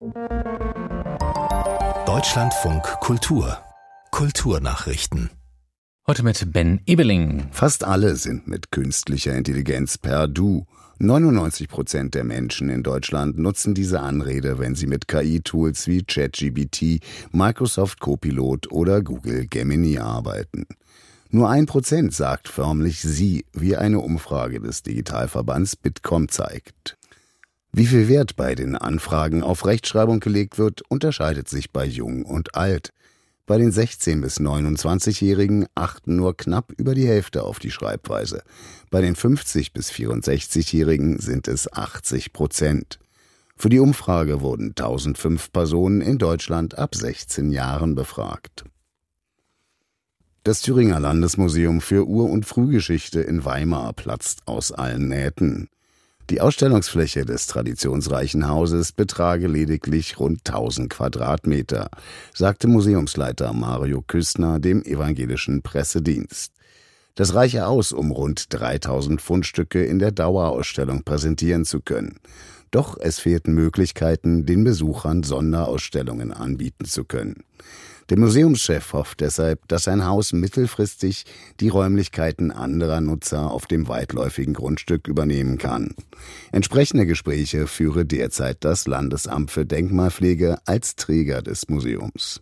Deutschlandfunk Kultur. Kulturnachrichten. Heute mit Ben Ebeling. Fast alle sind mit künstlicher Intelligenz per Du. 99% der Menschen in Deutschland nutzen diese Anrede, wenn sie mit KI-Tools wie ChatGPT, Microsoft Copilot oder Google Gemini arbeiten. Nur 1% sagt förmlich Sie, wie eine Umfrage des Digitalverbands Bitkom zeigt. Wie viel Wert bei den Anfragen auf Rechtschreibung gelegt wird, unterscheidet sich bei Jung und Alt. Bei den 16- bis 29-Jährigen achten nur knapp über die Hälfte auf die Schreibweise. Bei den 50- bis 64-Jährigen sind es 80%. Für die Umfrage wurden 1005 Personen in Deutschland ab 16 Jahren befragt. Das Thüringer Landesmuseum für Ur- und Frühgeschichte in Weimar platzt aus allen Nähten. Die Ausstellungsfläche des traditionsreichen Hauses betrage lediglich rund 1000 Quadratmeter, sagte Museumsleiter Mario Küstner dem evangelischen Pressedienst. Das reiche aus, um rund 3000 Fundstücke in der Dauerausstellung präsentieren zu können. Doch es fehlten Möglichkeiten, den Besuchern Sonderausstellungen anbieten zu können. Der Museumschef hofft deshalb, dass sein Haus mittelfristig die Räumlichkeiten anderer Nutzer auf dem weitläufigen Grundstück übernehmen kann. Entsprechende Gespräche führe derzeit das Landesamt für Denkmalpflege als Träger des Museums.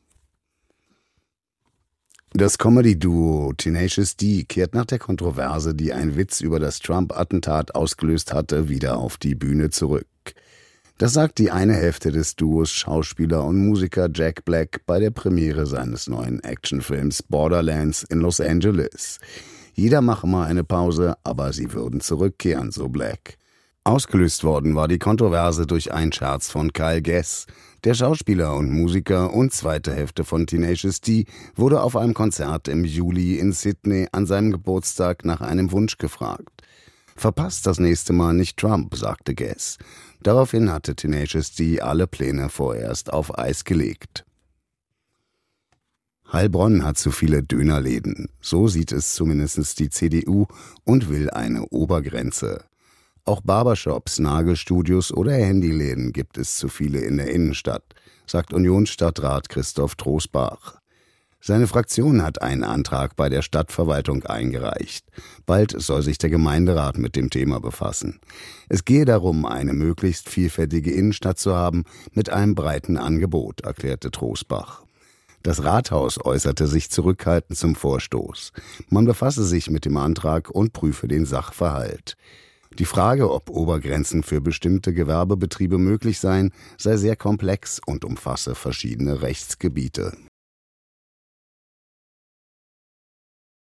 Das Comedy-Duo Tenacious D kehrt nach der Kontroverse, die ein Witz über das Trump-Attentat ausgelöst hatte, wieder auf die Bühne zurück. Das sagt die eine Hälfte des Duos Schauspieler und Musiker Jack Black bei der Premiere seines neuen Actionfilms Borderlands in Los Angeles. Jeder mache mal eine Pause, aber sie würden zurückkehren, so Black. Ausgelöst worden war die Kontroverse durch einen Scherz von Kyle Gass. Der Schauspieler und Musiker und zweite Hälfte von Tenacious D wurde auf einem Konzert im Juli in Sydney an seinem Geburtstag nach einem Wunsch gefragt. Verpasst das nächste Mal nicht Trump, sagte Gass. Daraufhin hatte Tenacious D alle Pläne vorerst auf Eis gelegt. Heilbronn hat zu viele Dönerläden. So sieht es zumindest die CDU und will eine Obergrenze. Auch Barbershops, Nagelstudios oder Handyläden gibt es zu viele in der Innenstadt, sagt Unionsstadtrat Christoph Trosbach. Seine Fraktion hat einen Antrag bei der Stadtverwaltung eingereicht. Bald soll sich der Gemeinderat mit dem Thema befassen. Es gehe darum, eine möglichst vielfältige Innenstadt zu haben mit einem breiten Angebot, erklärte Trosbach. Das Rathaus äußerte sich zurückhaltend zum Vorstoß. Man befasse sich mit dem Antrag und prüfe den Sachverhalt. Die Frage, ob Obergrenzen für bestimmte Gewerbebetriebe möglich seien, sei sehr komplex und umfasse verschiedene Rechtsgebiete.